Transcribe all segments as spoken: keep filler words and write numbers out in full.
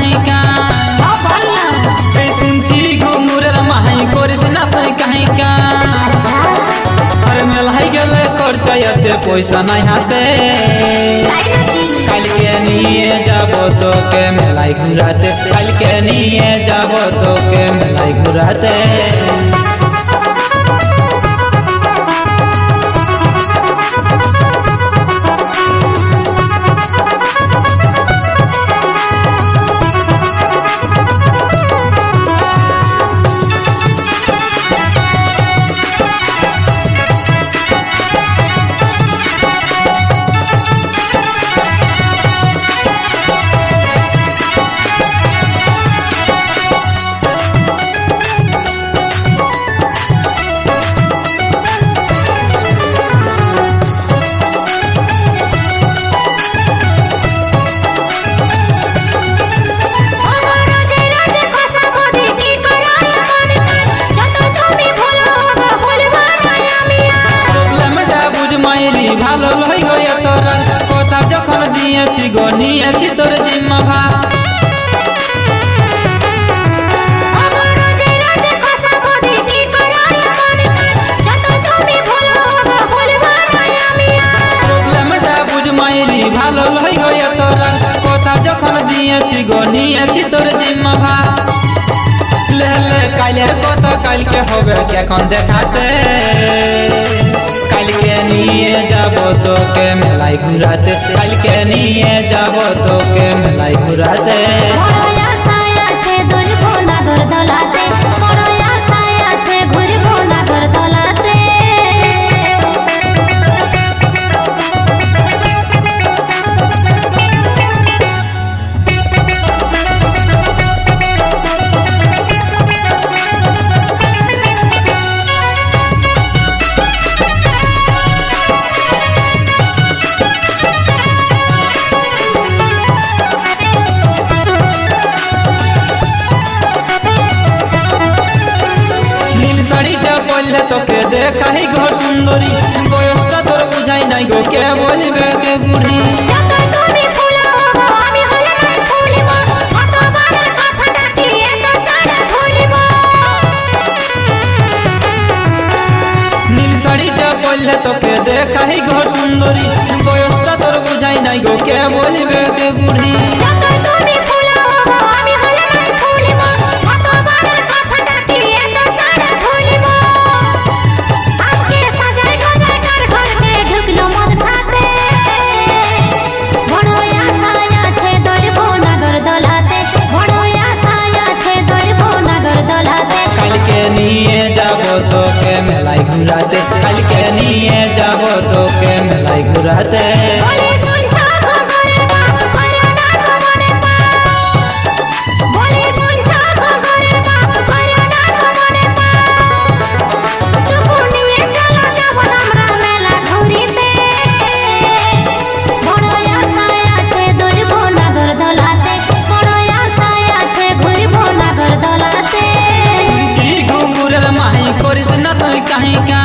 कहीं का सुनची घुमुरर माही कोरिस ना तुई कहीं का हर मेलाई गेले खर्चा আছে পয়সা নাই হাতে কালকে নিয়ে যাব তোকে মেলাই ঘুরাতে কালকে নিয়ে যাব তোকে মেলাই ঘুরাতে ভালো লই গয়া তোরা কথা যখন দিয়েছি গো নিয়েছি তোর জিম্মা ভা প্রবলেমটা বুঝ মাইরি ভালো লই গয়া তোরা কথা যখন দিয়েছি গো নিয়েছি তোর জিম্মা ভা লে লে কাইলের কথা কালকে হবে এখন দেখাতে কালকে নিয়ে যাব তোকে মেলাই ঘুরাতে কালকে নিয়ে যাব তোকে মেলাই ঘুরাতে বড় আশায় আছে দুলবো নগর দলাতে বড় আশায় আছে ঘুরবো নগর দলাতে বললে তোকে দেখাই ঘর সুন্দরী বয়সটা তোর বুঝাই নাই গো কে বলবে কে বুড়ি যত তুমি ফুলাও আমি হলে নাই ফুলিব কতবারের কথাটা কি এত ছাড়া ভুলিব নীল শাড়িটা পরলে তোকে দেখাই ঘর সুন্দরী বয়সটা তোর বুঝাই নাই গো কে বলবে কে বুড়ি যত তুমি ফুলাও আমি হলে নাই ফুলিব কতবারের কথাটা কি এত ছাড়া ভুলিব কালকে নিয়ে যাব তোকে মেলাই ঘুরাতে কালকে নিয়ে যাব তোকে মেলাই ঘুরাতে कहीं का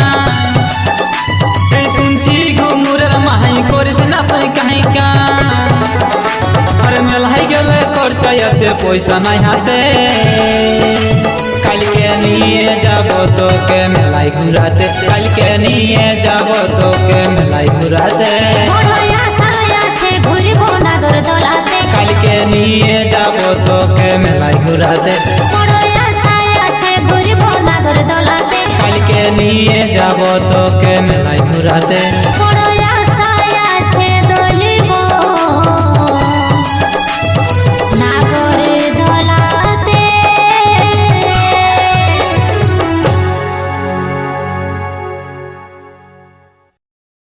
सुनची घुमुरर माही कोरिस ना तुई कहीं का हर मेलाई गेले खर्चा আছে পয়সা নাই হাতে কালকে নিয়ে যাব তোকে মেলাই ঘুরাতে কালকে নিয়ে যাব তোকে মেলাই ঘুরাতে বড় আশায় আছে ঘুরবো নগর দলাতে কালকে নিয়ে যাব তোকে মেলাই ঘুরাতে বড় আশায় আছে ঘুরবো নগর দলাতে কালকে নিয়ে যাব তোকে মেলাই ঘুরাতে।